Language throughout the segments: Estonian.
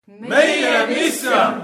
Meie missioon!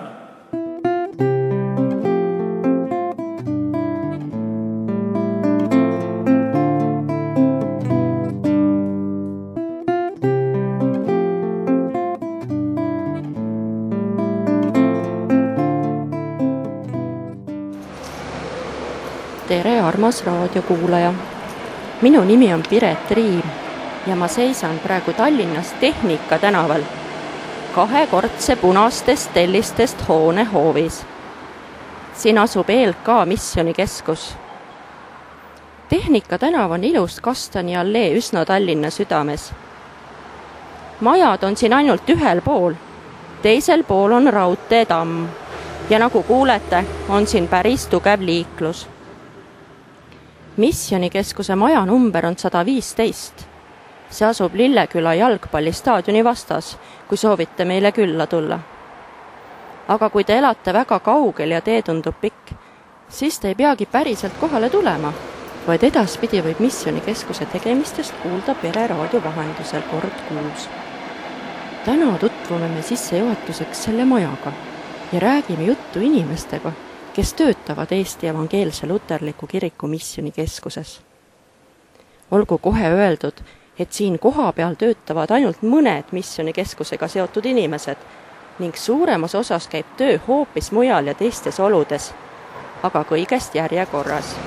Tere, armas raadiokuulaja! Minu nimi on Piret Riim ja ma seisan praegu Tallinnas Tehnika tänaval, kahekordse punastest tellistest hoone hoovis. Siin asub ELK missioonikeskus. Tehnika tänav on ilus kastani allee üsna Tallinna südames. Majad on siin ainult ühel pool, teisel pool on raudteetamm ja nagu kuulete, on siin päris tugev liiklus. Missioonikeskuse maja number on 115. See asub Lilleküla jalgpallistaadioni vastas, kui soovite meile külla tulla. Aga kui te elate väga kaugel ja tee tundub pikk, siis te ei peagi päriselt kohale tulema, vaid edaspidi võib missioonikeskuse tegemistest kuulda pereraadio vahendusel kord kuus. Täna tutvume me sissejuhatuseks selle majaga ja räägime juttu inimestega, kes töötavad Eesti Evangeelse Luterliku Kiriku missioonikeskuses. Olgu kohe öeldud, et siin kohapeal töötavad ainult mõned missioonikeskusega seotud inimesed ning suuremas osas käib töö hoopis mujal ja teistes oludes, aga kõigest järjekorras.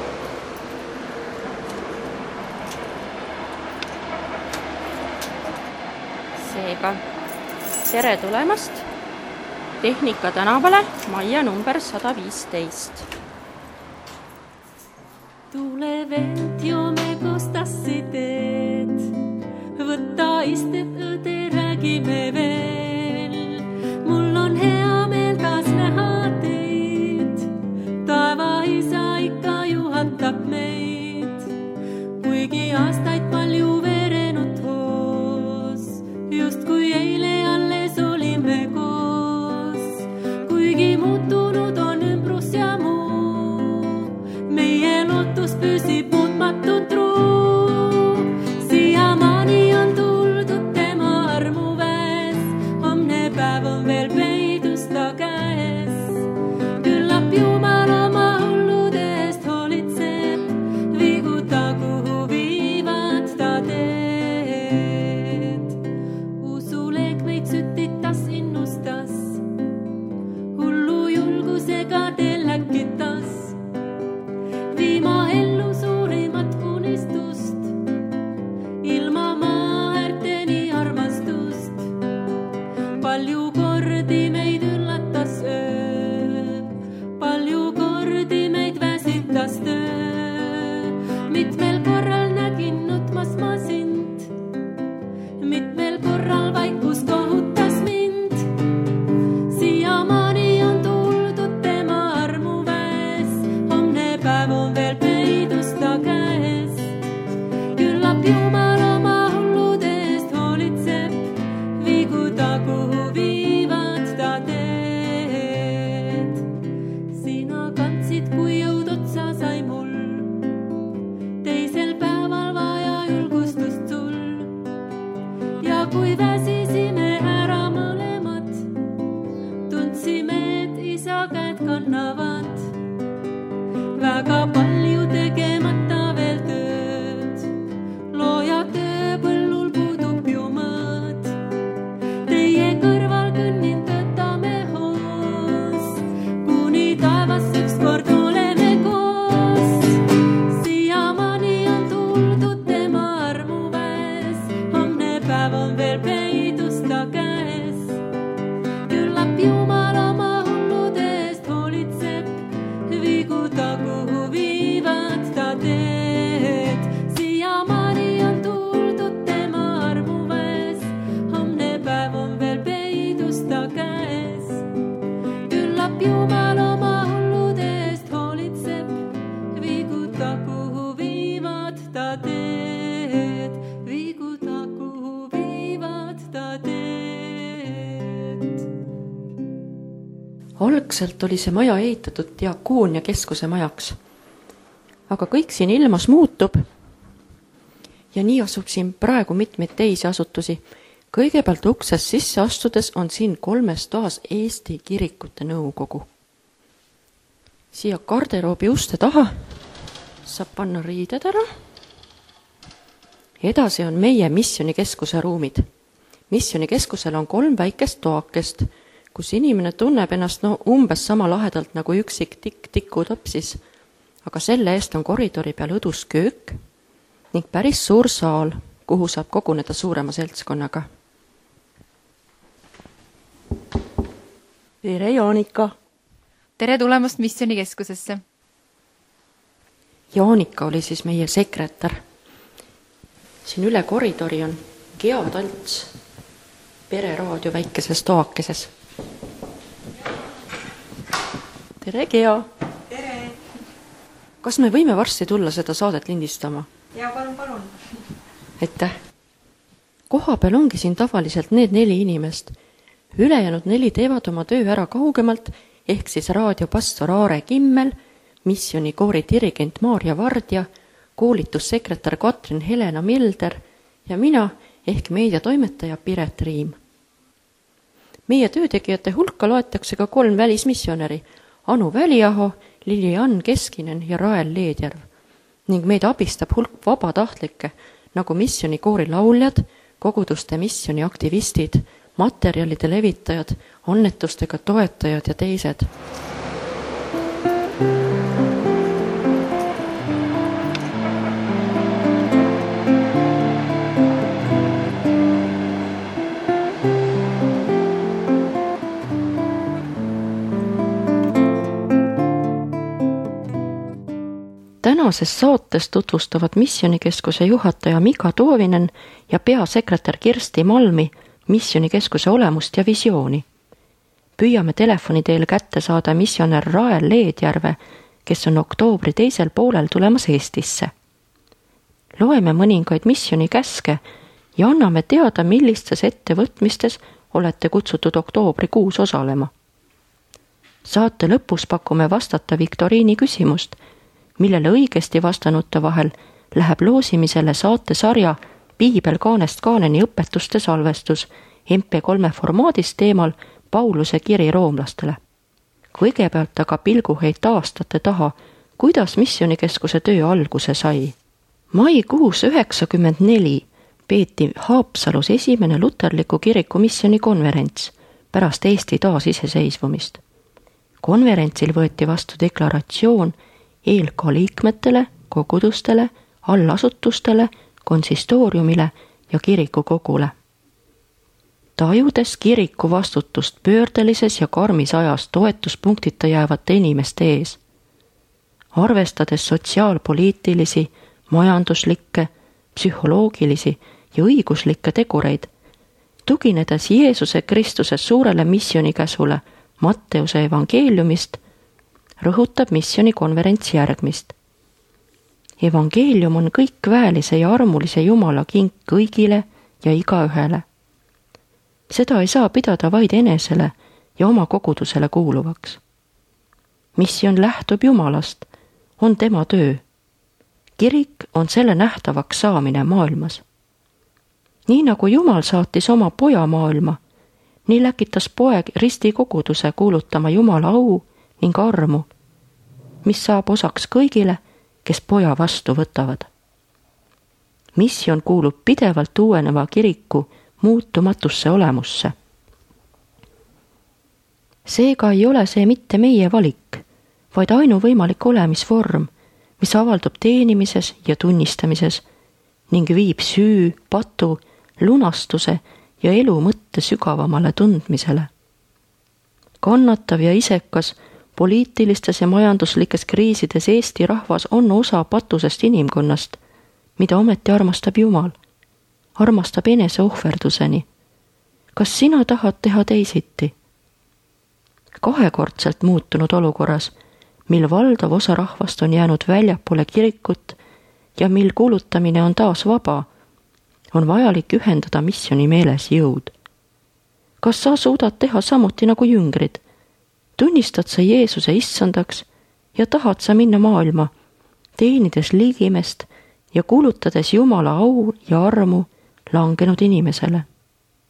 Seega, tere tulemast Tehnika tänavale, majja number 115. Tule vend, joome koos tassi teed, võtta istet õde, räägime veel. Mul on hea meel taas näha teid, taeva isa ikka juhatab meid, kuigi aastaid palju verenud hoos, just kui eile alles olime koos, kuigi muutunud on ümbrus ja muu, meie lootus püsib muutmatu truu. Siiamaani on tuldud tema armu väes, homne päev on veel peidus ta käes. Küllap Jumal oma hullude eest hoolitseb, viigu ta kuhu viivad ta teed. Usuleek meid sütitas, innustas, hullu julgusega teel läkitas, viima ellu suurimat unistust, ilma maaäärteni armastust. Palju kordi meid üllatas öö, palju kordi meid väsitas töö. Mitmel korral nägin nutmas ma sind, mitmel korral vaikus kohutas mind. Siiamaani on tuldud tema armu väes, homne päev on veel peidus ta käes. Küllap Jumal oma hullude eest hoolitseb, viigu ta kuhu viivad ta teed. Sina kandsid, kui jõud otsa sai mul, teisel päeval vaja julgustust sul. Ja kui väsisime ära mõlemad, tundsime, et isa käed kannavad. Väga palju tegemata veel tööd, looja tööpõllul puudub ju mõõd. Teie kõrval kõnnin töötame hoos, kuni taevas ükskord oleme koos. Siiamaani on tuldud tema armu väes, homne päev on veel peidus ta käes. Küllap Jumal oma hullude eest hoolitseb, viigu ta kuhu viivad ta teed. Siiamaani on tuldud tema armu väes, homne päev on veel peidus ta käes. Küllap Jumal oma hullude eest hoolitseb, viigu ta kuhu viivad ta teed. Viigu ta kuhu viivad ta teed. Algselt oli see maja ehitatud Diakoonia keskuse majaks, aga kõik siin ilmas muutub ja nii asub siin praegu mitmeid teisi asutusi, Kõigepealt uksest sisse astudes on siin 3 toas Eesti kirikute nõukogu. Siia garderoobi uste taha saab panna riided ära. Edasi on meie missionikeskuse ruumid. Missionikeskusel on 3 väikest toakest, kus inimene tunneb ennast umbes sama lahedalt nagu üksik tikku topsis, aga selle eest on koridori peal õdus köök ning päris suur saal, kuhu saab koguneda suurema seltskonnaga. Tere, Jaanika! Tere tulemast missionikeskusesse! Jaanika oli siis meie sekretär. Siin üle koridori on Gea Talts, pereraadio väikeses toakeses. Tere, Gea! Tere! Kas me võime varsti tulla seda saadet lindistama? Ja, palun. Aitäh! Koha peal ongi siin tavaliselt need 4 inimest. Ülejäänud 4 teevad oma töö ära kaugemalt, ehk siis raadiopastor Aare Kimmel, missionikoori dirigent Maarja Vardja, koolitussekretär Katrin Helena Milder ja mina ehk meediatoimetaja Piret Riim. Meie töötegijate hulka loetakse ka 3 välismissionäri, Anu Väliaho, Lilian Keskinen ja Rael Leedjärv. Ning meid abistab hulk vabatahtlikke, nagu missionikoori lauljad, koguduste missioni aktivistid, materjalide levitajad, annetustega toetajad ja teised. Tänases saates tutvustavad missionikeskuse juhataja Mika Toovinen ja peasekretär Kirsti Malmi missionikeskuse olemust ja visiooni. Püüame telefoni teel kätte saada missionär Rael Leedjärve, kes on oktoobri 2. poolel tulemas Eestisse. Loeme mõningaid missioni käske ja anname teada, millistes ettevõtmistes olete kutsutud oktoobrikuus osalema. Saate lõpus pakume vastata viktoriini küsimust, millele õigesti vastanute vahel läheb loosimisele saatesarja Piibel kaanest kaaneni õpetuste salvestus MP3 formaadis teemal Pauluse kiri roomlastele. Kõigepealt aga pilguheit aastate taha, kuidas missionikeskuse töö alguse sai. Maikuus 1994 peeti Haapsalus esimene luterliku kiriku missionikonverents pärast Eesti taasiseseisvumist. Konverentsil võeti vastu deklaratsioon ELK liikmetele, kogudustele, allasutustele, konsistooriumile ja kirikukogule. Tajudes kiriku vastutust pöördelises ja karmis ajas toetuspunktita jäävate inimeste ees, arvestades sotsiaalpoliitilisi, majanduslikke, psühholoogilisi ja õiguslikke tegureid, tuginedes Jeesuse Kristuse suurele missionikäsule Matteuse evangeeliumist, rõhutab missionikonverents järgmist. Evangeelium on kõikväelise ja armulise Jumala kink kõigile ja igaühele. Seda ei saa pidada vaid enesele ja oma kogudusele kuuluvaks. Missioon lähtub Jumalast, on tema töö. Kirik on selle nähtavaks saamine maailmas. Nii nagu Jumal saatis oma poja maailma, nii läkitas poeg ristikoguduse kuulutama Jumala au ning armu, mis saab osaks kõigile, kes poja vastu võtavad. Missioon kuulub pidevalt uueneva kiriku muutumatusse olemusse. Seega ei ole see mitte meie valik, vaid ainuvõimalik olemisvorm, mis avaldub teenimises ja tunnistamises ning viib süü, patu, lunastuse ja elu mõtte sügavamale tundmisele. Kannatav ja isekas poliitilistes ja majanduslikes kriisides Eesti rahvas on osa patusest inimkonnast, mida ometi armastab Jumal, armastab enese ohverduseni. Kas sina tahad teha teisiti? Kahekordselt muutunud olukorras, mil valdav osa rahvast on jäänud väljapoole kirikut ja mil kuulutamine on taas vaba, on vajalik ühendada missiooni meeles jõud. Kas sa suudad teha samuti nagu jüngrid? Tunnistad sa Jeesuse issandaks ja tahad sa minna maailma, teenides ligimest ja kuulutades Jumala au ja armu langenud inimesele?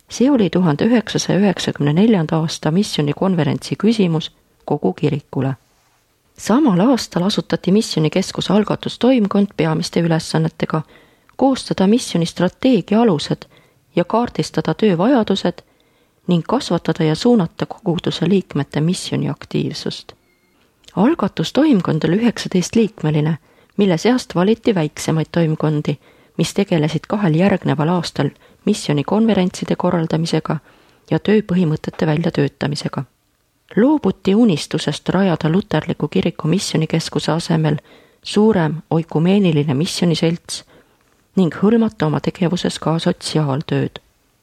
See oli 1994. aasta missionikonverentsi küsimus kogu kirikule. Samal aastal asutati missioonikeskuse algatustoimkond peamiste ülesannetega koostada missionistrateegia alused ja kaardistada töövajadused ning kasvatada ja suunata koguduse liikmete missioniaktiivsust. Algatustoimkond oli 19-liikmeline, mille seast valiti väiksemaid toimkondi, mis tegelesid 2 järgneval aastal missionikonverentside korraldamisega ja tööpõhimõtete väljatöötamisega. Loobuti unistusest rajada luterliku kiriku missioonikeskuse asemel suurem oikumeeniline missioniselts ning hõlmata oma tegevuses ka sotsiaaltööd.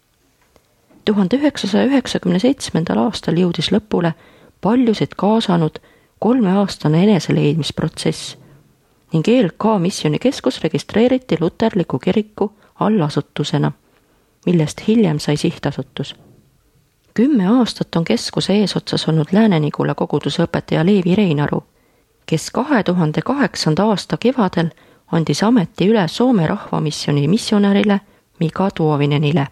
1997. aastal jõudis lõpule paljusid kaasanud 3-aastane eneseleidmisprotsess ning ELK missioonikeskus registreeriti luterliku kiriku allasutusena, millest hiljem sai sihtasutus. 10 aastat on keskuse eesotsas olnud Lääne-Nigula koguduse õpetaja Leevi Reinaru, kes 2008. aasta kevadel andis ameti üle Soome rahvamissioni missionärile Mika Tuovinenile.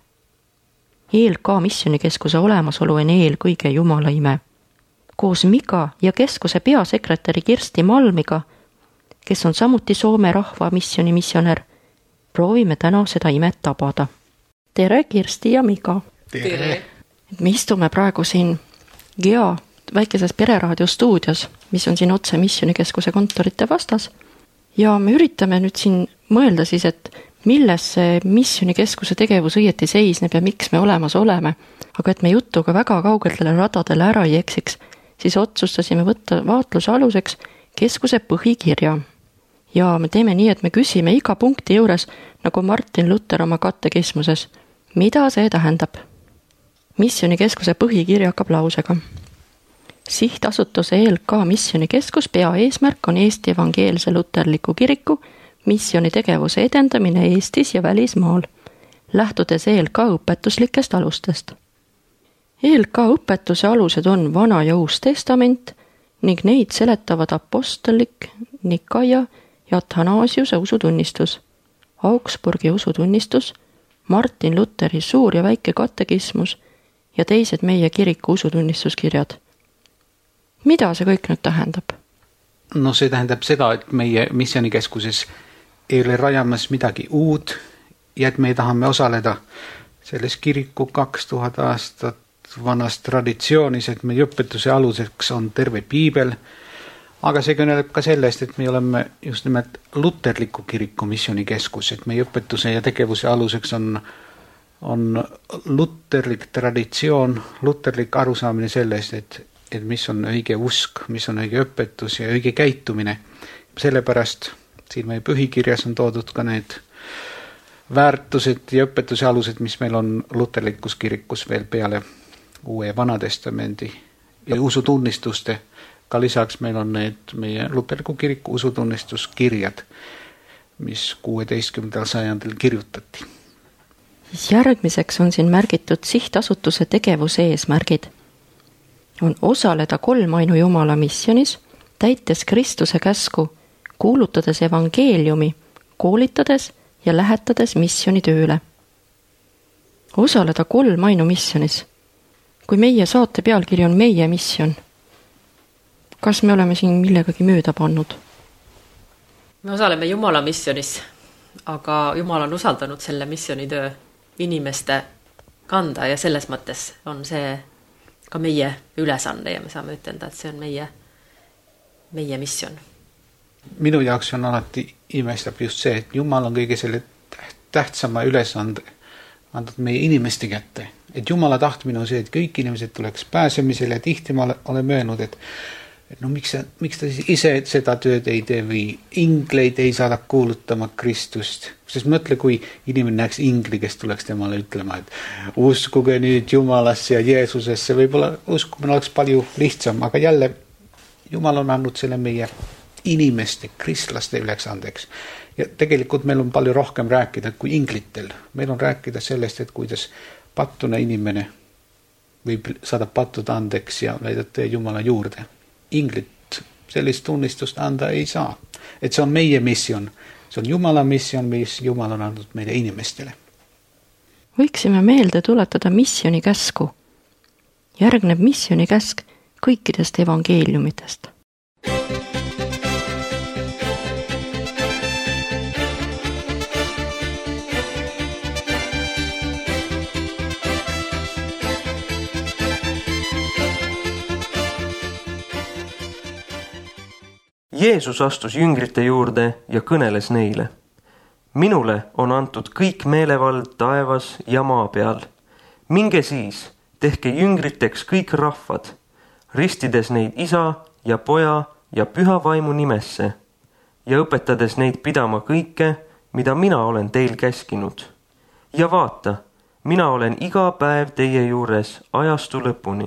ELK missioonikeskuse olemasolu on eelkõige Jumala ime. Koos Mika ja keskuse peasekretäri Kirsti Malmiga, kes on samuti Soome rahvamissioni missionär, proovime täna seda imet tabada. Tere, Kirsti ja Mika! Tere! Me istume praegu siin Gea väikeses Pereraadio stuudios, mis on siin otse missioonikeskuse kontorite vastas. Ja me üritame nüüd siin mõelda siis, et milles see missioonikeskuse tegevus õieti seisneb ja miks me olemas oleme. Aga et me jutuga väga kaugetele radadele ära ei eksiks, siis otsustasime võtta vaatluse aluseks keskuse põhikirja. Ja me teeme nii, et me küsime iga punkti juures, nagu Martin Luther oma katekismuses, mida see tähendab. Missioonikeskuse põhikirja hakkab lausega. Sihtasutuse ELK missioonikeskus peaeesmärk on Eesti evangeelse luterliku kiriku missioonitegevuse edendamine Eestis ja välismaal, lähtudes ELK õpetuslikest alustest. ELK õpetuse alused on Vana ja Uus Testament ning neid seletavad apostolik, Nikaia ja Athanasiuse usutunnistus, Augsburgi usutunnistus, Martin Lutheri suur ja väike katekismus ja teised meie kiriku usutunnistuskirjad. Mida see kõik nüüd tähendab? No see tähendab seda, et meie missioonikeskuses ei ole rajamas midagi uud ja et me tahame osaleda selles kiriku 2000 aastat vanas traditsioonis, et meie õpetuse aluseks on terve piibel, aga see kõneleb ka sellest, et me oleme just nimelt luterliku kiriku missioonikeskus, et meie õpetuse ja tegevuse aluseks on luterlik traditsioon, luterlik arusaamine sellest, et mis on õige usk, mis on õige õpetus ja õige käitumine. Sellepärast siin meie põhikirjas on toodud ka need väärtused ja õpetuse alused, mis meil on luterlikus kirikus veel peale Uue ja Vana Testamendi ja usutunnistuste. Ka lisaks meil on need meie luterliku kiriku usutunnistuskirjad, mis 16. sajandil kirjutati. Järgmiseks on siin märgitud sihtasutuse tegevuse eesmärgid. On osaleda 3 ainu Jumala missionis, täites Kristuse käsku, kuulutades evangeeliumi, koolitades ja lähetades missionitööle. Osaleda 3 ainu missionis. Kui meie saate pealkiri on meie mission, kas me oleme siin millegagi mööda pannud? Me osaleme Jumala missionis, aga Jumal on usaldanud selle missionitöö inimeste kanda ja selles mõttes on see ka meie ülesanne ja me saame ütelda, et see on meie mission. Minu jaoks on alati imestab just see, et Jumal on kõige selle tähtsama ülesande andnud meie inimeste kätte. Et Jumala tahtmine on see, et kõik inimesed tuleks pääsemisele ja tihti ma oleme öelnud, et no miks ta ise seda tööd ei tee või ingleid ei saada kuulutama Kristust. Sest mõtle, kui inimene näeks ingli, kes tuleks temale ütlema, et uskuge nüüd Jumalasse ja Jeesusesse, võib-olla uskumine oleks palju lihtsam, aga jälle Jumal on andnud selle meie inimeste, kristlaste ülesandeks. Ja tegelikult meil on palju rohkem rääkida kui inglitel. Meil on rääkida sellest, et kuidas pattune inimene võib saada pattud andeks ja leidata Jumala juurde. Inglit sellist tunnistust anda ei saa. Et see on meie missioon. See on Jumala missioon, mis Jumal on andnud meile inimestele. võiksime meelde tuletada missionikäsku. Järgneb missionikäsk kõikidest evangeeliumitest. Jeesus astus jüngrite juurde ja kõneles neile. Minule on antud kõik meelevald taevas ja maa peal. Minge siis, tehke jüngriteks kõik rahvad, ristides neid Isa ja Poja ja Püha Vaimu nimesse ja õpetades neid pidama kõike, mida mina olen teil käskinud. Ja vaata, mina olen iga päev teie juures ajastu lõpuni.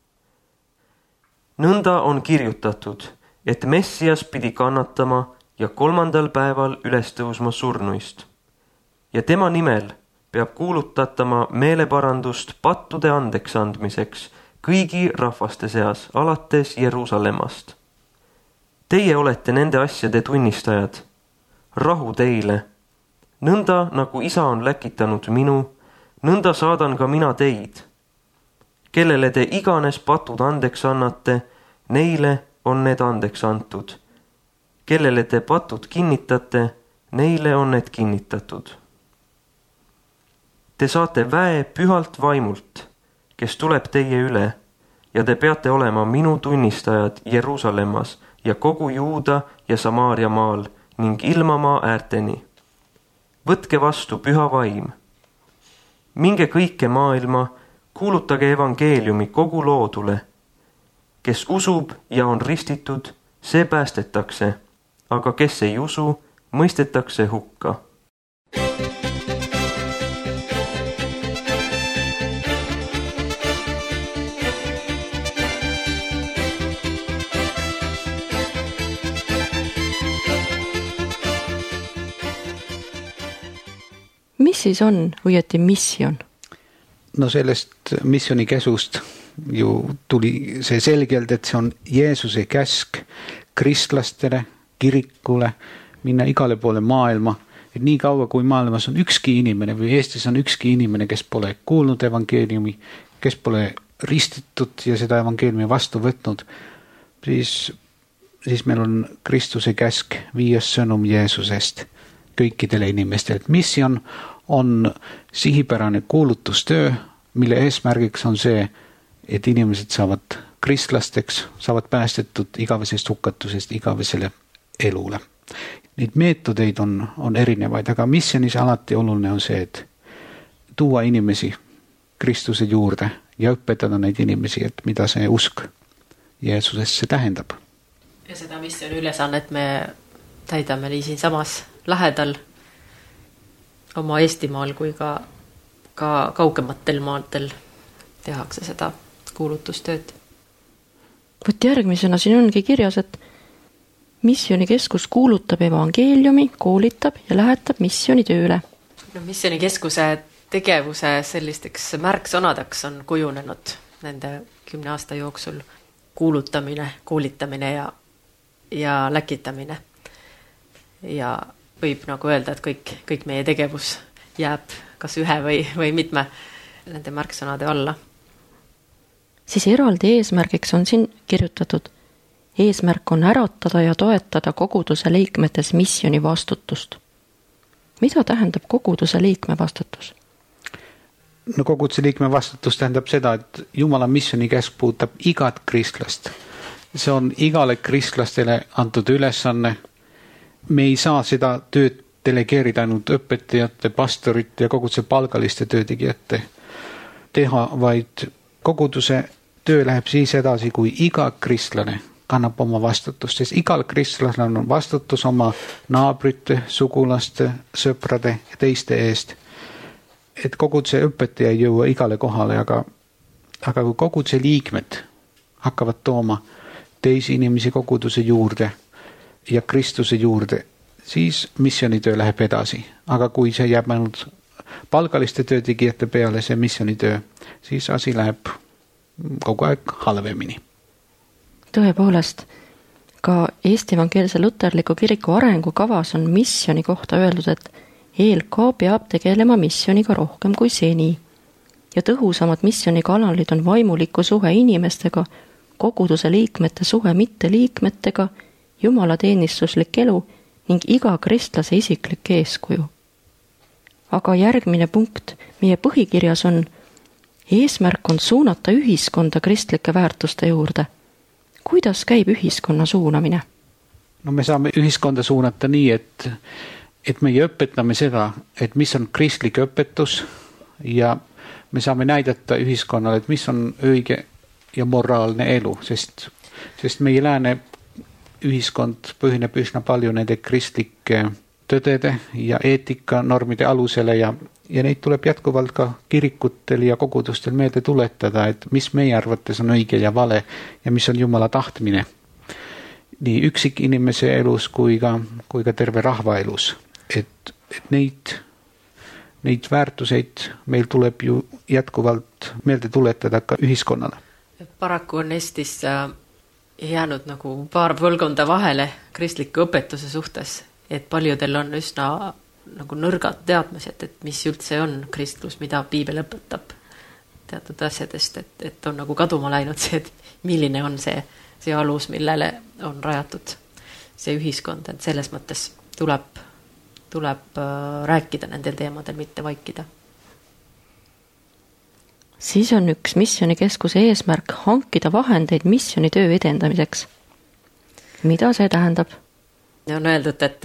Nõnda on kirjutatud, et Messias pidi kannatama ja 3. päeval üles tõusma surnuist. Ja tema nimel peab kuulutatama meeleparandust pattude andeks andmiseks kõigi rahvaste seas alates Jeruusalemmast. Teie olete nende asjade tunnistajad. Rahu teile. Nõnda nagu Isa on läkitanud minu, nõnda saadan ka mina teid. Kellele te iganes patud andeks annate, neile on need andeks antud. Kellele te patud kinnitate, neile on need kinnitatud. Te saate väe Pühalt Vaimult, kes tuleb teie üle, ja te peate olema minu tunnistajad Jeruusalemmas ja kogu Juuda ja Samaaria maal ning ilmamaa äärteni. Võtke vastu Püha Vaim. Minge kõike maailma, kuulutage evangeeliumi kogu loodule. Kes usub ja on ristitud, see päästetakse, aga kes ei usu, mõistetakse hukka. Mis siis on õieti missioon? No sellest missionikäsust ju tuli see selgelt, et see on Jeesuse käsk kristlastele, kirikule, minna igale poole maailma, et nii kaua kui maailmas on ükski inimene või Eestis on ükski inimene, kes pole kuulnud evangeeliumi, kes pole ristitud ja seda evangeeliumi vastu võtnud, siis meil on Kristuse käsk viia sõnum Jeesusest kõikidele inimestele. Missioon on sihipärane kuulutustöö, mille eesmärgiks on see, et inimesed saavad kristlasteks, saavad päästetud igavesest hukatusest igavesele elule. Neid meetodeid on erinevaid, aga missionis alati oluline on see, et tuua inimesi Kristuse juurde ja õpetada neid inimesi, et mida see usk Jeesusesse tähendab. Ja seda missiooni ülesannet me täidame nii siin samas lähedal oma Eestimaal kui ka kaugematel maantel tehakse seda kuulutustööd. Võt järgmisena siin ongi kirjas, et missioonikeskus kuulutab evangeeliumi, koolitab ja lähetab missionitööle. No, missioonikeskuse tegevuse sellisteks märksõnadeks on kujunenud nende 10 aasta jooksul kuulutamine, koolitamine ja läkitamine. Ja võib nagu öelda, et kõik meie tegevus jääb kas ühe või mitme nende märksõnade alla. Siis eraldi eesmärgiks on siin kirjutatud. Eesmärk on äratada ja toetada koguduse liikmetes missioni vastutust. Mida tähendab koguduse liikme vastutus? No koguduse liikme vastutus tähendab seda, et Jumala missionikäsk puudutab igat kristlast. See on igale kristlastele antud ülesanne. Me ei saa seda tööd delegeerida ainult õpetajate, pastorite ja koguduse palgaliste töötegijate teha, vaid koguduse töö läheb siis edasi, kui iga kristlane kannab oma vastutust, sest igal kristlasel on vastutus oma naabrite, sugulaste, sõprade ja teiste eest. Et koguduse õpetaja ei jõua igale kohale, aga kui koguduse liikmed hakkavad tooma teisi inimesi koguduse juurde ja Kristuse juurde, siis missionitöö läheb edasi. Aga kui see jääb ainult palgaliste töötegijate peale, see missionitöö, siis asi läheb kogu aeg halvemini. Tõepoolest, ka Eesti Evangeelse Luterliku Kiriku arengukavas on missioni kohta öeldud, et ELK peab tegelema missiooniga rohkem kui seni ja tõhusamad missionikanalid on vaimuliku suhe inimestega, koguduse liikmete suhe mitteliikmetega, jumalateenistuslik elu ning iga kristlase isiklik eeskuju. Aga järgmine punkt meie põhikirjas on: eesmärk on suunata ühiskonda kristlike väärtuste juurde. Kuidas käib ühiskonna suunamine? No me saame ühiskonda suunata nii, et meie õpetame seda, et mis on kristlik õpetus ja me saame näidata ühiskonnale, et mis on õige ja moraalne elu, sest meie lääne ühiskond põhineb üsna palju nende kristlike tõdede ja eetikanormide alusele ja neid tuleb jätkuvalt ka kirikutel ja kogudustel meelde tuletada, et mis meie arvates on õige ja vale ja mis on Jumala tahtmine. Nii üksikinimese elus kui ka terve rahva elus. Et neid väärtuseid meil tuleb ju jätkuvalt meelde tuletada ka ühiskonnale. Paraku on Eestis jäänud nagu paar põlvkonda vahele kristliku õpetuse suhtes, et paljudel on üsna nagu nõrgad teadmised, et mis üldse on kristlus, mida piibel õpetab teatud asjadest, et on nagu kaduma läinud see, et milline on see alus, millele on rajatud see ühiskond, et selles mõttes tuleb rääkida nendel teemadel, mitte vaikida. Siis on üks missionikeskuse eesmärk hankida vahendeid missionitöö edendamiseks. Mida see tähendab? On öeldud, et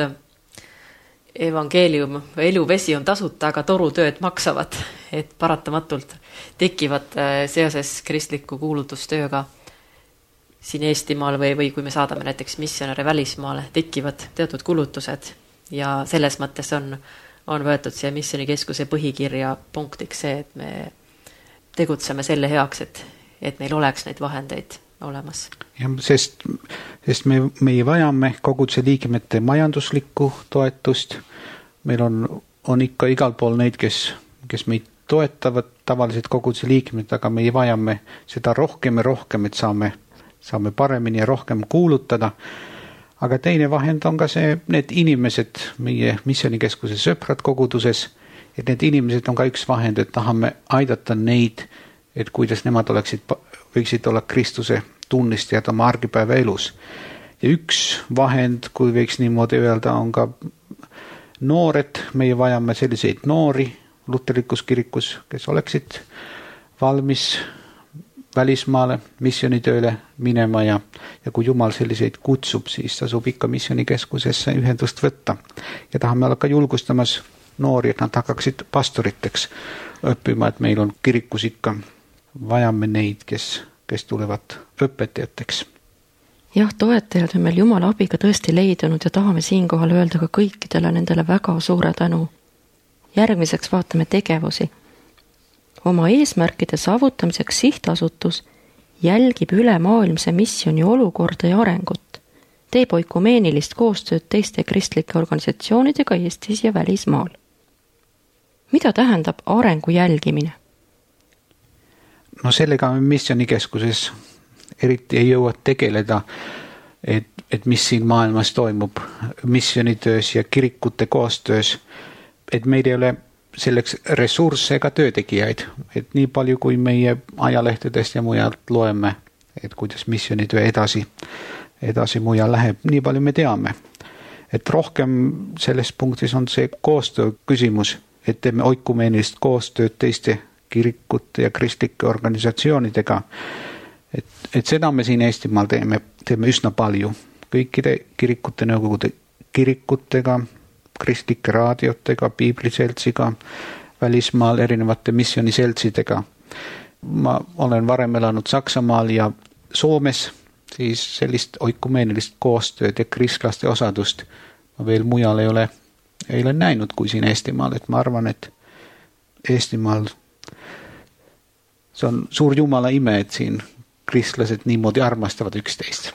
evangeelium või eluvesi on tasuta, aga torutööd maksavad, et paratamatult tekivad seoses kristliku kuulutustööga siin Eestimaal või kui me saadame näiteks missionäre välismaale, tekivad teatud kulutused ja selles mõttes on võetud see missionikeskuse põhikirja punktiks see, et me tegutseme selle heaks, et meil oleks neid vahendeid olemas. Ja, sest meie vajame koguduse liikmete majanduslikku toetust. Meil on ikka igal pool neid, kes meid toetavad, tavaliselt koguduse liikmed, aga meie vajame seda rohkem ja rohkem, et saame paremini ja rohkem kuulutada. Aga teine vahend on ka need inimesed, meie missionikeskuse sõprad koguduses, et need inimesed on ka üks vahend, et tahame aidata neid, et kuidas nemad võiksid olla Kristuse tunnistajad oma argipäeva elus. Ja üks vahend, kui võiks niimoodi öelda, on ka noored, meie vajame selliseid noori luterlikus kirikus, kes oleksid valmis välismaale missionitööle minema ja kui Jumal selliseid kutsub, siis tasub ikka missionikeskusesse ühendust võtta. Ja tahame olla ka julgustamas noori, et nad hakkaksid pastoriteks õppima, et meil on kirikus ikka vajame neid, kes tulevad õpetajateks. Jah, toetajad on meil Jumala abiga tõesti leidunud ja tahame siinkohal öelda ka kõikidele nendele väga suure tänu. Järgmiseks vaatame tegevusi. Oma eesmärkide saavutamiseks sihtasutus jälgib ülemaailmse missioni olukorda ja arengut, teeb oikumeenilist koostööd teiste kristlike organisatsioonidega Eestis ja välismaal. Mida tähendab arengu jälgimine? No sellega missionikeskuses eriti ei jõua tegeleda, et mis siin maailmas toimub missionitöös ja kirikute koostöös, et meil ei ole selleks ressursse ega töötegijaid, et nii palju kui meie ajalehtedest ja mujalt loeme, et kuidas missionitöö edasi mujal läheb, nii palju me teame. Et rohkem selles punktis on see koostöö küsimus, et teeme oikumeenilist koostööd teiste kirikute ja kristlike organisatsioonidega. Et seda me siin Eestimaal teeme üsna palju. Kõikide kirikute nõukogude kirikutega, kristlike raadiotega, piibliseltsiga, välismaal erinevate missioniseltsidega. Ma olen varem elanud Saksamaal ja Soomes, siis sellist oikumeenilist koostööd ja kristlaste osadust ma veel mujal ei ole näinud kui siin Eestimaal, et ma arvan, et Eestimaal see on suur Jumala ime, et siin kristlased niimoodi armastavad üksteist.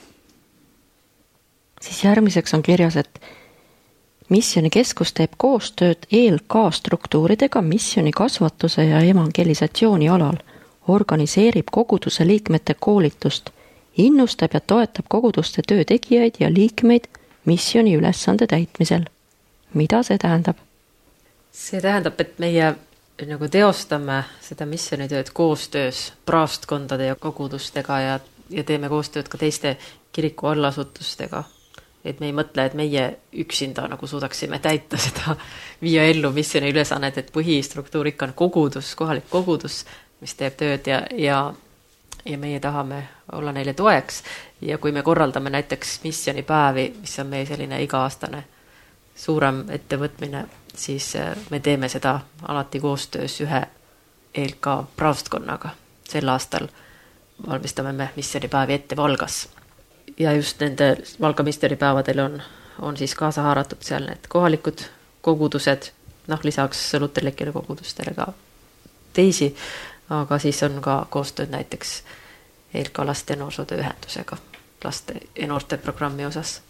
Siis järgmiseks on kirjas, et missionikeskus teeb koostööd ELK struktuuridega missioni kasvatuse ja evangelisatsiooni alal, organiseerib koguduse liikmete koolitust, innustab ja toetab koguduste töötegijaid ja liikmeid missioni ülesande täitmisel. Mida see tähendab? see tähendab, et meie nagu teostame seda missioonitööd koostöös praostkondade ja kogudustega ja teeme koostööd ka teiste kiriku allasutustega. Et me ei mõtle, et meie üksinda nagu suudaksime täita seda viia ellu missiooni ülesannet, et põhistruktuur ikka on kogudus, kohalik kogudus, mis teeb tööd ja meie tahame olla neile toeks. Ja kui me korraldame näiteks missioonipäevi, mis on meie selline iga-aastane suurem ettevõtmine, siis me teeme seda alati koostöös ühe ELK praostkonnaga. Sel aastal valmistame me missioonipäevi ette Valgas. Ja just nende Valga missioonipäevadel on siis kaasa haaratud seal need kohalikud kogudused, lisaks luterlikele kogudustele ka teisi, aga siis on ka koostööd näiteks ELK laste noorsootöö ühendusega laste ja noorte programmi osas.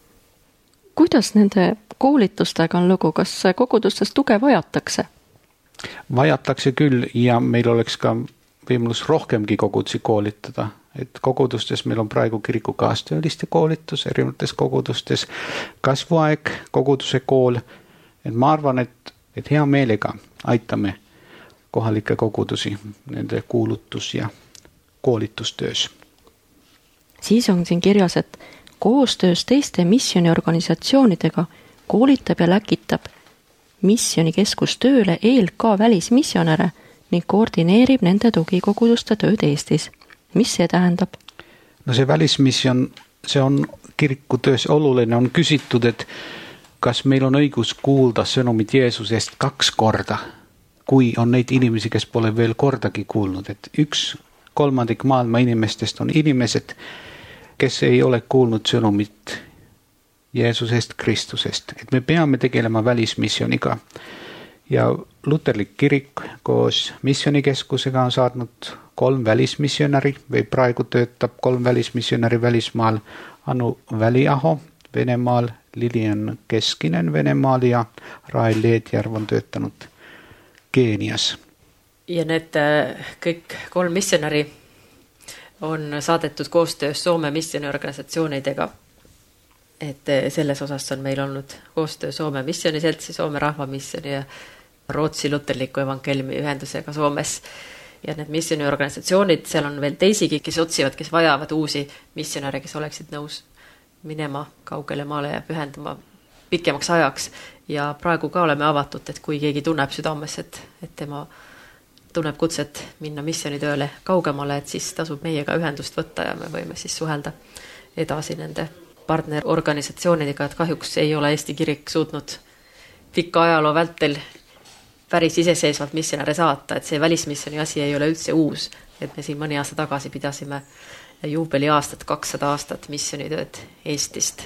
Kuidas nende koolitustega on lugu? Kas kogudustes tuge vajatakse? Vajatakse küll ja meil oleks ka võimalus rohkemgi kogudusi koolitada. Et kogudustes meil on praegu kiriku kaastööliste koolitus erinevates kogudustes, kasvuaeg, koguduse kool. Et ma arvan, et hea meelega aitame kohalikke kogudusi nende kuulutus- ja koolitustöös. Siis on siin kirjas, et koostöös teiste missioniorganisatsioonidega koolitab ja läkitab missioonikeskus tööle ELK välismissionäre ning koordineerib nende tugikoguduste tööd Eestis. Mis see tähendab? No see välismisjon, see on kiriku töös oluline, on küsitud, et kas meil on õigus kuulda sõnumit Jeesusest 2 korda, kui on neid inimesi, kes pole veel kordagi kuulnud, et 1/3 maailma inimestest on inimesed, kes ei ole kuulnud sõnumit Jeesusest, Kristusest. Et me peame tegelema välismissioniga. Ja luterlik kirik koos missioonikeskusega on saadnud 3 välismissionäri või praegu töötab 3 välismissionäri välismaal. Anu Väliaho Venemaal, Lilian Keskinen Venemaal ja Rael Leedjärv on töötanud Keenias. Ja need kõik 3 missionäri on saadetud koostöös Soome missioniorganisatsioonidega. Et selles osas on meil olnud koostöö Soome missioniseltsi, Soome rahvamissioni ja Rootsi luterliku evankelmi ühendusega Soomes. Ja need missioniorganisatsioonid, seal on veel teisigi, kes otsivad, kes vajavad uusi missionäre, kes oleksid nõus minema kaugele maale ja pühenduma pikemaks ajaks. Ja praegu ka oleme avatud, et kui keegi tunneb südames, et tema tunneb kutset minna missionitööle kaugemale, et siis tasub meiega ühendust võtta ja me võime siis suhelda edasi nende partnerorganisatsioonidega, et kahjuks ei ole Eesti kirik suutnud pikka ajaloo vältel päris iseseisvalt missionäre saata, et see välismissioni asi ei ole üldse uus, et me siin mõni aasta tagasi pidasime juubeli aastat 200 aastat missionitööd Eestist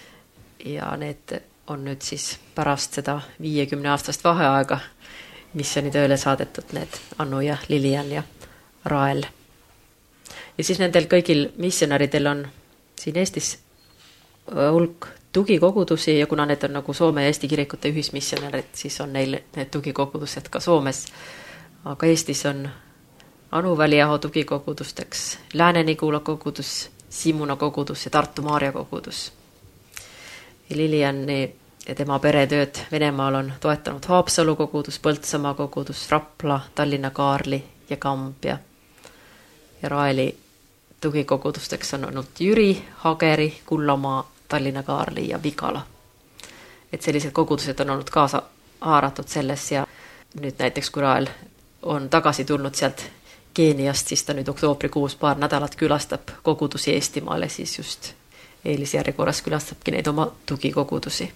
ja need on nüüd siis pärast seda 50 aastast vaheaega missionitööle saadetud need Annu ja Lilian ja Rael. Ja siis nendel kõigil missionäridel on siin Eestis hulk tugikogudusi ja kuna need on nagu Soome ja Eesti kirikute ühismissionärid, siis on neil need tugikogudused ka Soomes. Aga Eestis on Anu Väliaho tugikogudusteks Lääne-Nigula kogudus, Simuna kogudus ja Tartu Maarja kogudus. Ja Liliani ja tema peretööd Venemaal on toetanud Haapsalu kogudus, Põltsamaa kogudus, Rapla, Tallinna Kaarli ja Kambja. Ja Raeli tugikogudusteks on olnud Jüri, Hageri, Kullamaa, Tallinna Kaarli ja Vigala. Et sellised kogudused on olnud kaasa haaratud selles ja nüüd näiteks kui Rael on tagasi tulnud sealt Keeniast, siis ta nüüd oktoobrikuus paar nädalat külastab kogudusi Eestimaale, siis just eelisjärjekorras külastabki neid oma tugikogudusi.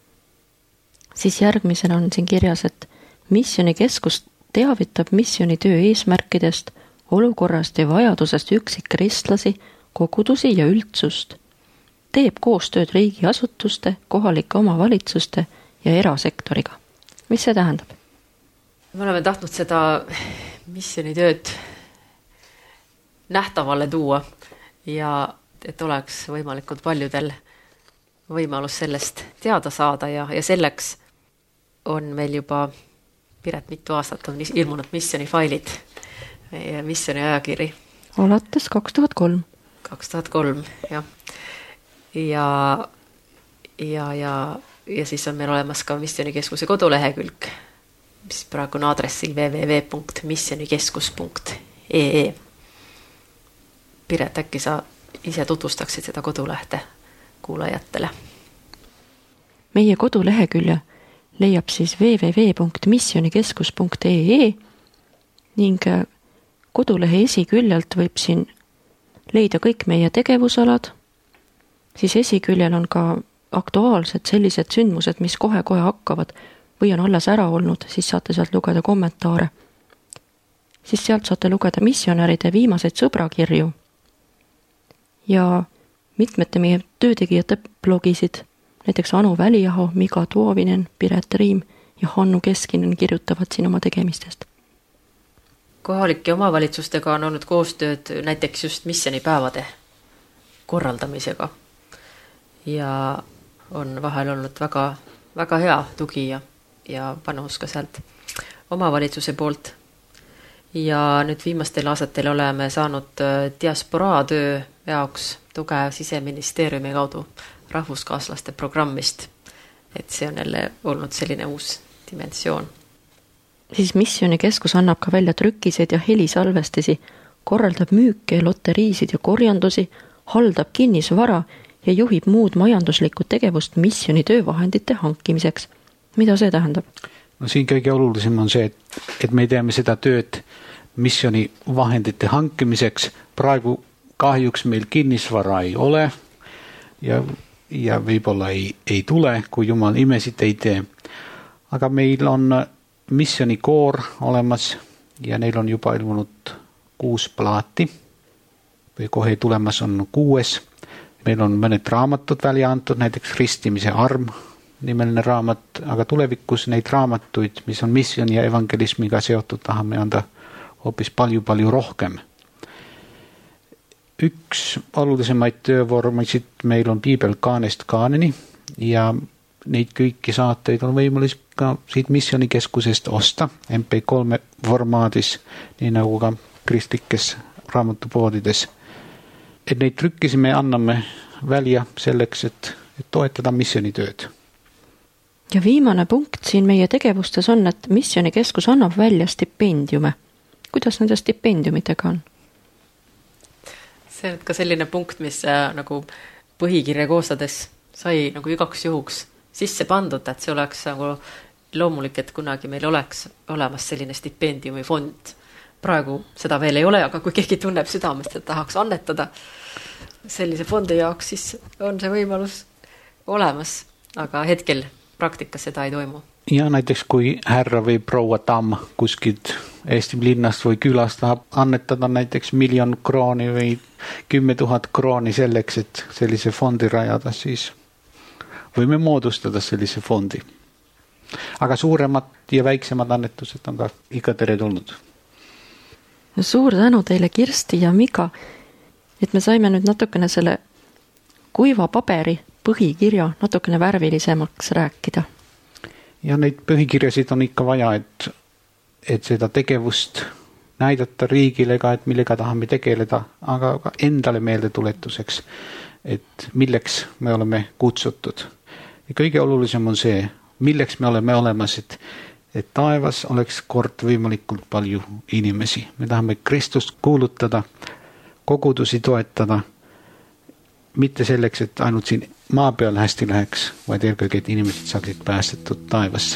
Siis järgmisena on siin kirjas, et missioonikeskus teavitab missionitöö eesmärkidest, olukorrast ja vajadusest üksikristlasi, kogudusi ja üldsust. Teeb koostööd riigiasutuste, kohalike omavalitsuste ja erasektoriga. Mis see tähendab? Me oleme tahtnud seda missionitööd nähtavale tuua ja et oleks võimalikult paljudel võimalus sellest teada saada ja selleks on meil juba Piret mitu aastat on ilmunud missionifailid ja missioni ajakiri. Alates 2003. 2003, jah. Ja ja siis on meil olemas ka Missionikeskuse kodulehekülg, mis praegu on aadressil www.missionikeskus.ee. Piret, äkki sa ise tutvustaksid seda kodulehte kuulajatele? Meie kodulehekülje leiab siis www.missionikeskus.ee ning kodulehe esiküljelt võib siin leida kõik meie tegevusalad, siis esiküljel on ka aktuaalsed sellised sündmused, mis kohe-kohe hakkavad või on alles ära olnud, siis saate sealt lugeda kommentaare. Siis sealt saate lugeda missionäride viimaseid sõbrakirju ja mitmete meie töötegijate blogisid, näiteks Anu Väliaho, Miga Tuovinen, Piret Riim ja Hannu Keskinen kirjutavad siin oma tegemistest. Kohalike omavalitsustega on olnud koostööd näiteks just missionipäevade korraldamisega ja on vahel olnud väga, väga hea tugi ja panus ka sealt omavalitsuse poolt. Ja nüüd viimastel aastatel oleme saanud diasporaa töö jaoks tuge Siseministeeriumi kaudu rahvuskaaslaste programmist. Et see on jälle olnud selline uus dimensioon. Siis Missionikeskus annab ka välja trükiseid ja helisalvestisi, korraldab müüke, loteriisid ja korjandusi, haldab kinnisvara ja juhib muud majanduslikku tegevust missioni töövahendite hankimiseks. Mida see tähendab? No siin kõige olulisem on see, et me teeme seda tööd missioni vahendite hankimiseks. Praegu kahjuks meil kinnisvara ei ole ja võib-olla ei tule, kui Jumal imesid ei tee. Aga meil on missionikoor olemas ja neil on juba ilmunud 6 plaati või kohe tulemas on 6. Meil on mõned raamatud välja antud, näiteks Ristimise arm nimeline raamat, aga tulevikus neid raamatuid, mis on missioni ja evangelismiga seotud, tahame anda hoopis palju rohkem. Üks olulisemaid töövormisid meil on piibel kaanest kaaneni ja neid kõiki saateid on võimalik ka siit Missionikeskusest osta MP3 formaadis, nii nagu ka kristlikes raamatupoodides. Et neid trükkisi me anname välja selleks, et toetada missionitööd. Ja viimane punkt siin meie tegevustes on, et Missionikeskus annab välja stipendiume. Kuidas nende stipendiumitega on? See on ka selline punkt, mis nagu põhikirja koostades sai nagu igaks juhuks sisse pandud, et see oleks nagu loomulik, et kunagi meil oleks olemas selline stipendiumifond. Praegu seda veel ei ole, aga kui keegi tunneb südamest, et tahaks annetada sellise fondi jaoks, siis on see võimalus olemas, aga hetkel praktikas seda ei toimu. Ja näiteks kui härra või proua Tamm kuskilt Eesti linnast või külast tahab annetada näiteks 1 000 000 krooni või 10 000 krooni selleks, et sellise fondi rajada, siis võime moodustada sellise fondi. Aga suuremad ja väiksemad annetused on ka ikka teretulnud. Suur tänu teile, Kirsti ja Miga, et me saime nüüd natukene selle kuiva paberi põhikirja natukene värvilisemaks rääkida. Ja neid põhikirjasid on ikka vaja, et seda tegevust näidata riigile ka, et millega tahame tegeleda, aga ka endale meeldetuletuseks, et milleks me oleme kutsutud. Ja kõige olulisem on see, milleks me oleme olemas, et taevas oleks kord võimalikult palju inimesi. Me tahame Kristust kuulutada, kogudusi toetada, mitte selleks, et ainult siin maa peal hästi läheks, vaid eelkõige, et inimesed saaksid päästetud taevasse.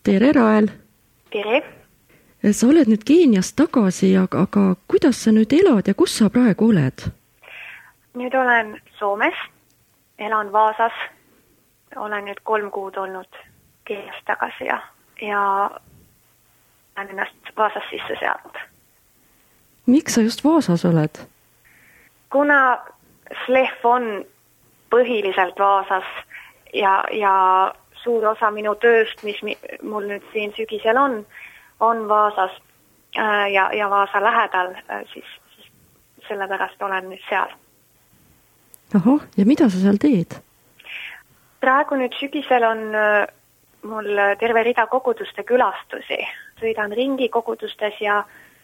tere, Rael! tere! Sa oled nüüd Keenias tagasi, aga kuidas sa nüüd elad ja kus sa praegu oled? Nüüd olen Soomes, elan Vaasas, olen nüüd 3 kuud olnud Keenias tagasi ja olen ennast Vaasas sisse seadnud. Miks sa just Vaasas oled? Kuna Slef on põhiliselt Vaasas ja suur osa minu tööst, mis mul nüüd siin sügisel on Vaasas ja Vaasa lähedal, siis sellepärast olen nüüd seal. Ahah, ja mida sa seal teed? Praegu nüüd sügisel on mul terve rida koguduste külastusi. Sõidan ringi kogudustes ja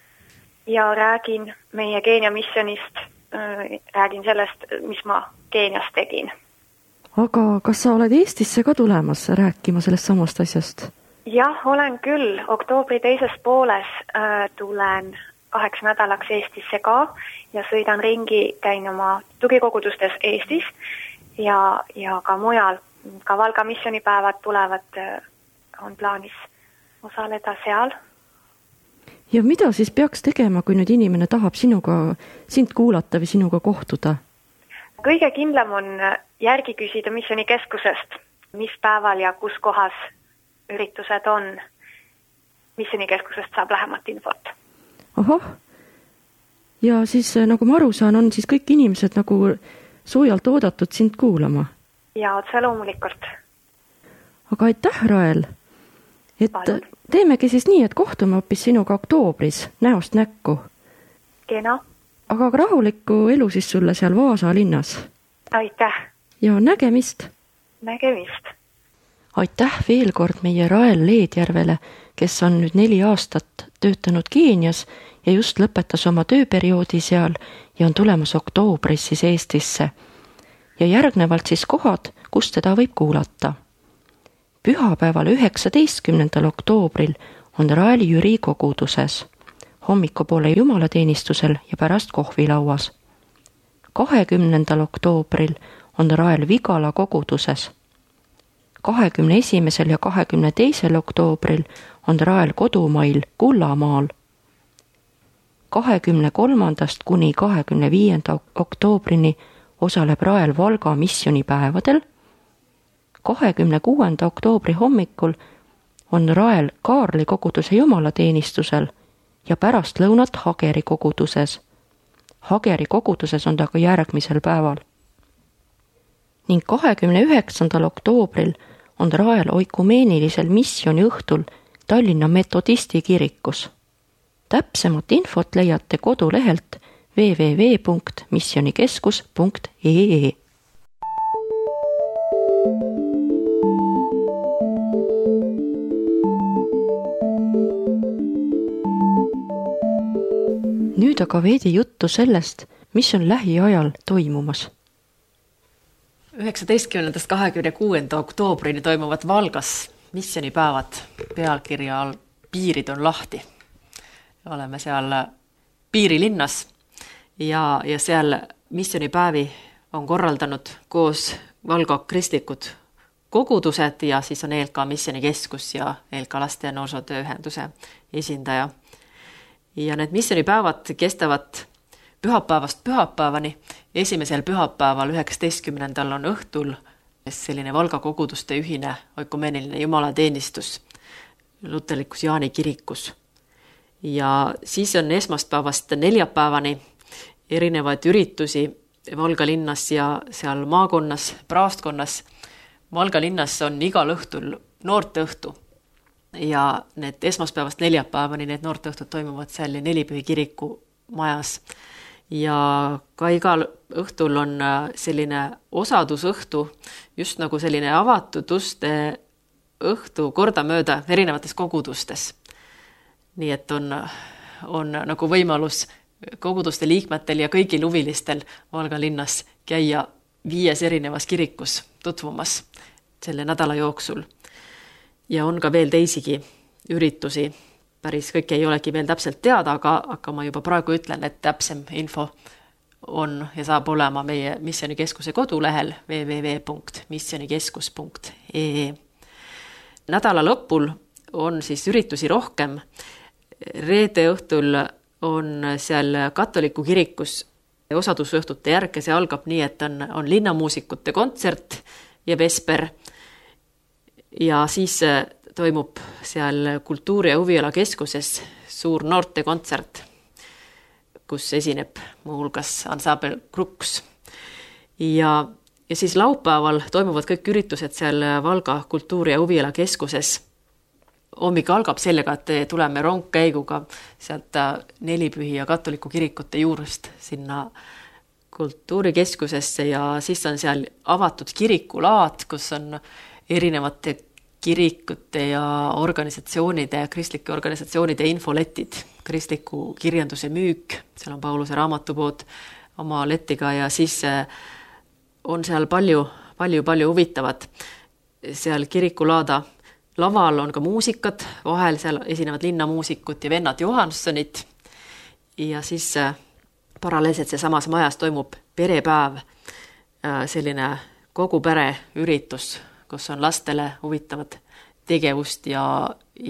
räägin meie Keenia missionist, räägin sellest, mis ma Keenias tegin. Aga kas sa oled Eestisse ka tulemas rääkima sellest samast asjast? Jah, olen küll. Oktoobri teises pooles tulen 8 nädalaks Eestisse ka ja sõidan ringi, käin oma tugikogudustes Eestis ja ka mujal. Ka Valga missionipäevad tulevad, on plaanis osaleda seal. Ja mida siis peaks tegema, kui nüüd inimene tahab sind kuulata või sinuga kohtuda? Kõige kindlam on järgi küsida missionikeskusest, mis päeval ja kus kohas üritused on. Missionikeskusest saab lähemat infot. Ahah. Ja siis, nagu ma aru saan, on siis kõik inimesed nagu soojalt oodatud sind kuulama? Ja otse loomulikult. Aga aitäh, Rael! Palun. Teemegi siis nii, et kohtume hoopis sinuga oktoobris, näost näkku. Kena. Aga rahulikku elu siis sulle seal Vaasa linnas. Aitäh! Ja nägemist! Nägemist! Aitäh veel kord meie Rael Leedjärvele, kes on nüüd 4 aastat töötanud Keenias ja just lõpetas oma tööperioodi seal ja on tulemas oktoobris siis Eestisse. Ja järgnevalt siis kohad, kus teda võib kuulata. Pühapäeval 19. oktoobril on Rael Jüri koguduses, hommikupoole jumalateenistusel ja pärast kohvilauas. 20. oktoobril on Rael Vigala koguduses. 21. ja 22. oktoobril on Rael kodumail Kullamaal. 23. kuni 25. oktoobrini osaleb Rael Valga missionipäevadel. 26. oktoobri hommikul on Rael Kaarli koguduse jumalateenistusel ja pärast lõunat Hageri koguduses. Hageri koguduses on ta ka järgmisel päeval. Ning 29. oktoobril on Rael oikumeenilisel missioni õhtul Tallinna metodisti kirikus. Täpsemat infot leiate kodulehelt www.missionikeskus.ee. Nüüd aga veidi juttu sellest, mis on lähiajal toimumas. 19. 26. oktoobrini toimuvad Valgas missionipäevad pealkirja all Piirid on lahti. Oleme seal piirilinnas ja seal missionipäevi on korraldanud koos Valga kristlikud kogudused ja siis on ELK missionikeskus ja ELK laste ja noorsootööühenduse esindaja. Ja need missionipäevad kestavad pühapäevast pühapäevani. Esimesel pühapäeval 19. on õhtul selline Valga koguduste ühine oikumeeniline jumalateenistus luterlikus Jaani kirikus. Ja siis on esmaspäevast neljapäevani erinevaid üritusi Valga linnas ja seal maakonnas, praastkonnas. Valga linnas on igal õhtul noorteõhtu. Ja need esmaspäevast neljapäevani need noorteõhtud toimuvad seal Nelipühi kiriku majas. Ja ka igal õhtul on selline osadusõhtu, just nagu selline avatud uste õhtu kordamööda erinevates kogudustes. Nii et on nagu võimalus koguduste liikmetel ja kõigil huvilistel Valga linnas käia 5 erinevas kirikus tutvumas selle nädala jooksul. Ja on ka veel teisigi üritusi. Päris kõik ei olegi veel täpselt teada, aga ma juba praegu ütlen, et täpsem info on ja saab olema meie missionikeskuse kodulehel www.missionikeskus.ee. Nädala lõpul on siis üritusi rohkem. Reede õhtul on seal katoliku kirikus osadusõhtute järg ja see algab nii, et on linnamuusikute kontsert ja vesper. Ja siis toimub seal kultuuri- ja huviala keskuses suur noortekontsert, kus esineb muuhulgas ansambel Krux. Ja siis laupäeval toimuvad kõik üritused seal Valga kultuuri- ja huviala keskuses. Hommik algab sellega, et tuleme rongkäiguga sealt Nelipühi ja katoliku kirikute juurest sinna kultuurikeskusesse ja siis on seal avatud kirikulaad, kus on erinevate kirikute ja organisatsioonide, kristlike organisatsioonide infoletid, kristliku kirjanduse müük, seal on Pauluse raamatupood oma letiga ja siis on seal palju huvitavat. Seal kirikulaada laval on ka muusikad, vahel seal esinevad linnamuusikud ja vennad Johanssonid ja siis paralleelselt see samas majas toimub perepäev, selline kogu pere üritus, kus on lastele huvitavad tegevust ja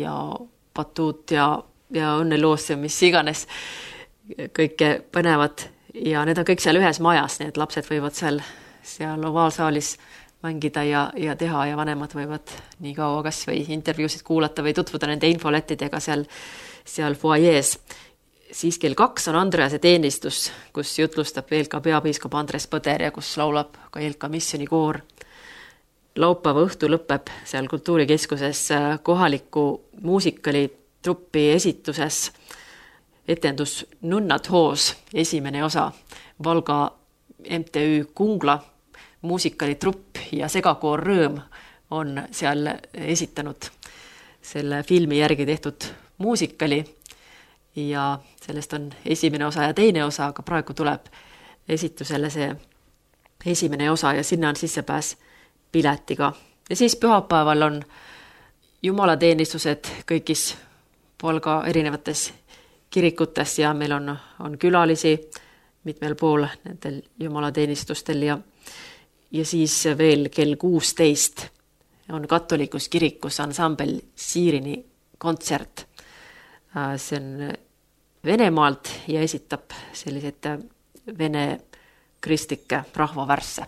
patuut ja õnneloos ja mis iganes kõike põnevad ja need on kõik seal ühes majas, nii et lapsed võivad seal ovaalsaalis mängida ja teha ja vanemad võivad nii kaua kas või intervjuusid kuulata või tutvuda nende infolettidega seal foajees. Siis kell 2 on Andrease teenistus, kus jutlustab Eelka peapiiskop Andres Põder ja kus laulab ka Eelka missionikoor. Laupäeva õhtu lõpeb seal kultuurikeskuses kohaliku muusikalitruppi esituses etendus Nunnad hoos, esimene osa, Valga MTÜ Kungla muusikalitrupp ja segakoor Rõõm on seal esitanud selle filmi järgi tehtud muusikali ja sellest on esimene osa ja teine osa, aga praegu tuleb esitusele see esimene osa ja sinna on sissepääs piletiga. Ja siis pühapäeval on jumalateenistused kõigis Valga erinevates kirikutes ja meil on külalisi mitmel pool nendel jumalateenistustel ja siis veel kell 16 on katolikus kirikus ansambel Siirini kontsert. See on Venemaalt ja esitab selliseid vene kristlikke rahvavärsse.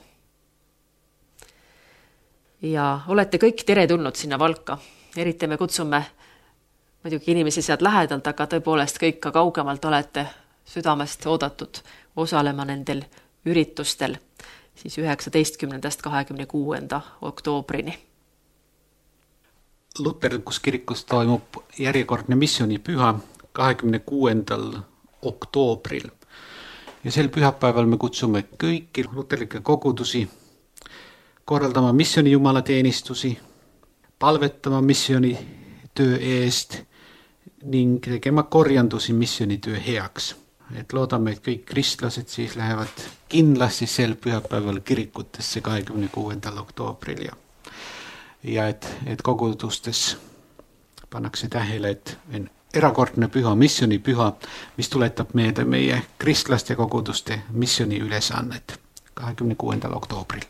Ja olete kõik teretulnud sinna Valka. Eriti me kutsume muidugi inimesi sealt lähedalt, aga tõepoolest kõik ka kaugemalt olete südamest oodatud osalema nendel üritustel siis 19.–26. oktoobrini. Luterlikus kirikus toimub järjekordne missionipüha 26. oktoobril. Ja sel pühapäeval me kutsume kõiki luterlikke kogudusi korraldama missioni jumalateenistusi, palvetama missionitöö eest ning tegema korjandusi missionitöö heaks. Et loodame, et kõik kristlased siis lähevad kindlasti sel pühapäeval kirikutesse 26. oktoobril ja et kogudustes pannakse tähele, et on erakordne püha, missionipüha, mis tuletab meelde meie kristlaste koguduste missioni ülesannet 26. oktoobril.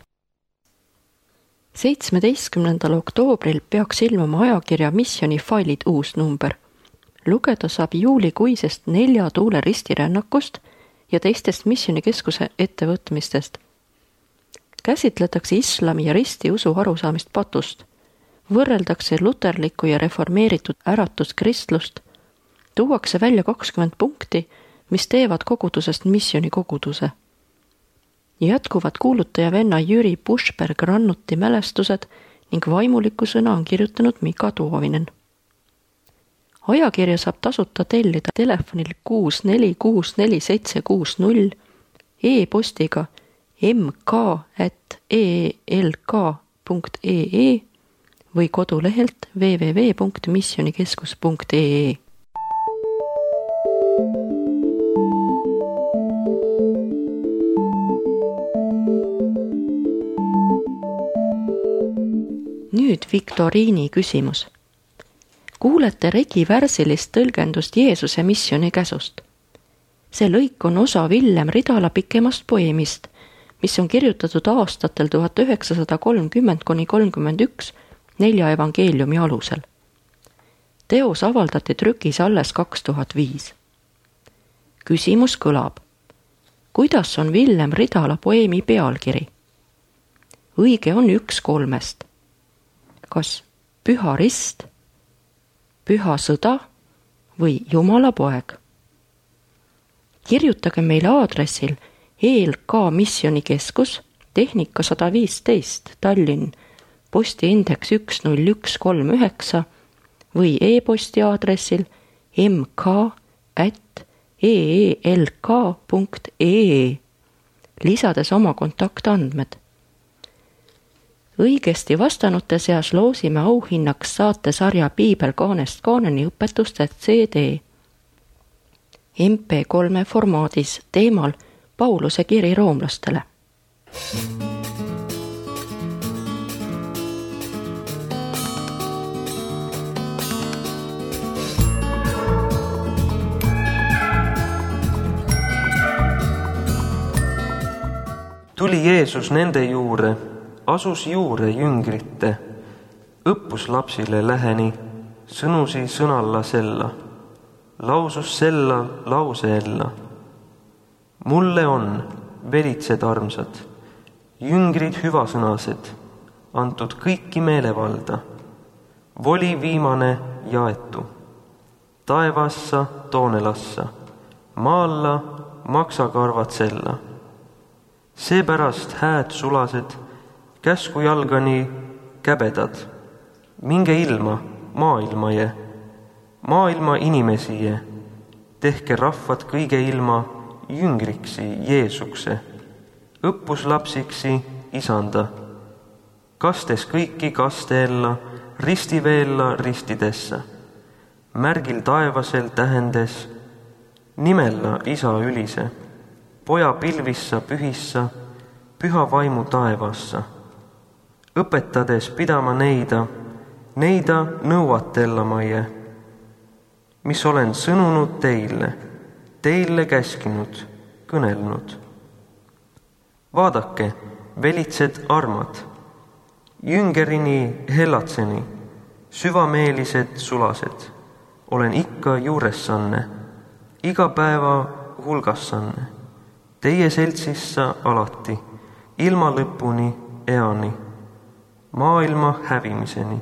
17. oktoobril peaks ilmuma ajakirja Missionifailid uus number. Lugeda saab juulikuisest 4 tuule ristirännakust ja teistest missionikeskuse ettevõtmistest. Käsitletakse islami ja ristiusu arusaamist patust, võrreldakse luterlikku ja reformeeritud äratuskristlust, tuuakse välja 20 punkti, mis teevad kogudusest missionikoguduse. Jätkuvad kuulutaja venna Jüri Pushberg-Rannuti mälestused ning vaimuliku sõna on kirjutanud Mika Toovinen. Ajakirja saab tasuta tellida telefonil 64644760, e-postiga mk@eelk.ee või kodulehelt www.missionikeskus.ee. Nüüd viktoriini küsimus. Kuulete Regi värsilist tõlgendust Jeesuse missioni käsust. See lõik on osa Villem Ridala pikemast poeemist, mis on kirjutatud aastatel 1930–31 4 evangeeliumi alusel. teos avaldati trükis alles 2005. Küsimus kõlab. Kuidas on Villem Ridala poeemi pealkiri? Õige on 1 3. Kas Püha Rist, Püha Sõda või Jumala poeg? Kirjutage meile aadressil ELK Missioonikeskus, Tehnika 115, Tallinn, postiindeks 10139 või e-posti aadressil mk@eelk.ee, lisades oma kontaktandmed. Õigesti vastanute seas loosime auhinnaks saatesarja Piibel kaanest kaaneni õpetuste CD MP3 formaadis teemal Pauluse kiri roomlastele. Tuli Jeesus nende juurde, asus juurde jüngrite, õppus lapsile läheni, sõnusi sõnalla sella, lausus sella lause ella. Mulle on velitsed armsad, jüngrid hüvasõnased, antud kõiki meelevalda, voli viimane jaetu, taevassa toonelassa, maalla maksakarvad sella. Seepärast hääd sulased, käsku jalgani käbedad, minge ilma maailmaje, maailma inimesije, tehke rahvad kõige ilma jüngriksi Jeesukse, õppuslapsiksi isanda, kastes kõiki kasteella, ristiveella ristidessa, märgil taevasel tähendes, nimella isa ülise, poja pilvissa pühissa, püha vaimu taevassa, õpetades pidama neida nõuatellamaie, mis olen sõnunud teile käskinud, kõnelnud. Vaadake, velitsed armad, jüngerini hellatseni, süvameelised sulased, olen ikka juuressanne, iga päeva hulgassanne, teie seltsissa alati, ilma lõpuni eani, maailma hävimiseni.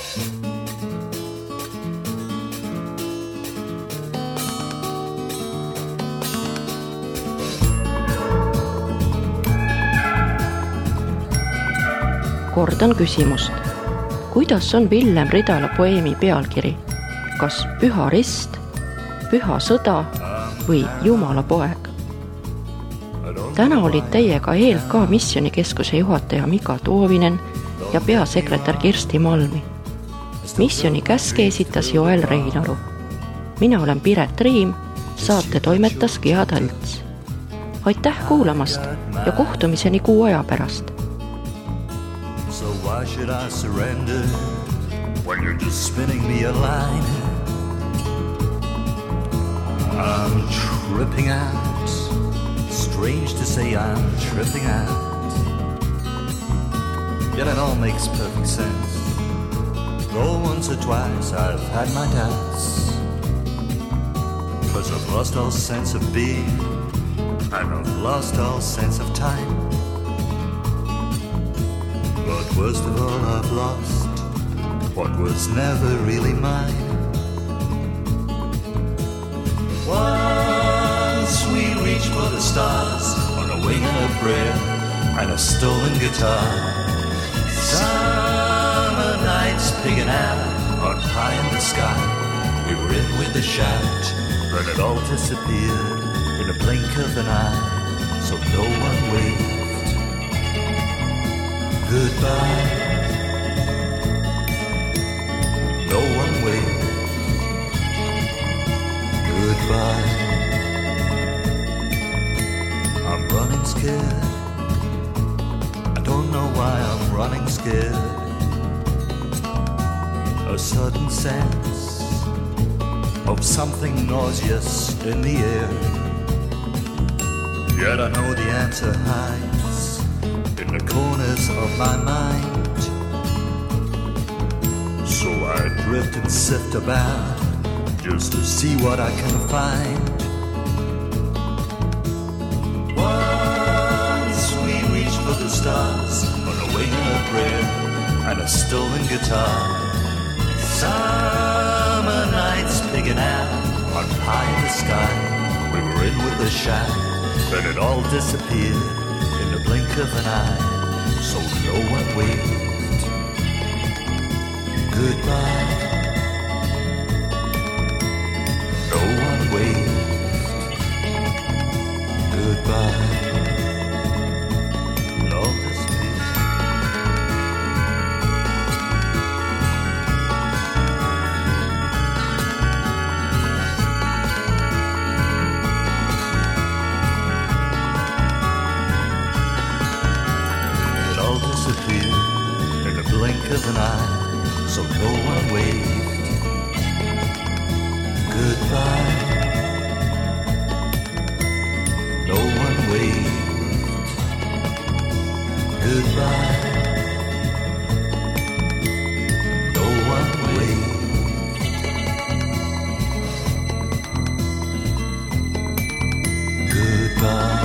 Kordan küsimust. Kuidas on Villem Ridala poeemi pealkiri? Kas Püha Rist, Püha Sõda või Jumala poeg? Täna olid teiega ELK Missioonikeskuse juhataja Mika Toovinen ja peasekretär Kirsti Malmi. Missiooni käske esitas Joel Reinaru. Mina olen Piret Riim, saate toimetas Gea Talts. Aitäh kuulamast ja kohtumiseni kuu aja pärast. So why should I surrender when you're just spinning me a line? I'm tripping out. Strange to say I'm tripping out. Yet it all makes perfect sense. Though once or twice I've had my doubts, 'cause I've lost all sense of being, and I've lost all sense of time. But worst of all, I've lost what was never really mine. Once we reach for the stars on a wing and a prayer and a stolen guitar. Summer nights pigging out on high in the sky. We were in with a shout, but it all disappeared in a blink of an eye. So no one waved goodbye. No one waved goodbye. I'm running scared. I don't know why I'm running scared. A sudden sense of something nauseous in the air. Yet I know the answer hides in the corners of my mind. So So I drift and sift about just to see what I can find. Once we reach for the stars on a wing and a prayer and a stolen guitar. Summer nights picking out on high in the sky. We were in with the shack, then it all disappeared in the blink of an eye. So no one waved goodbye. No one waved goodbye. And all disappeared. It all disappeared in the blink of an eye. So no one waved goodbye. No one waved goodbye. No one waved goodbye.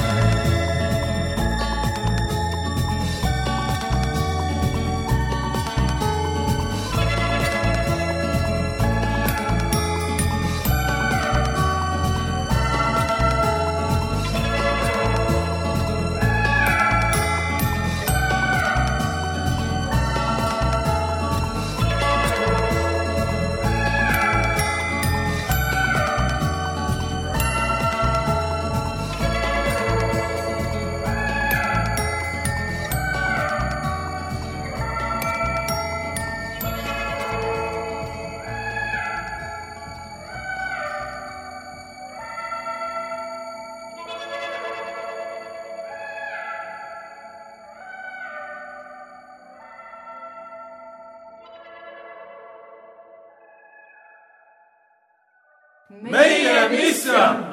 meie missioon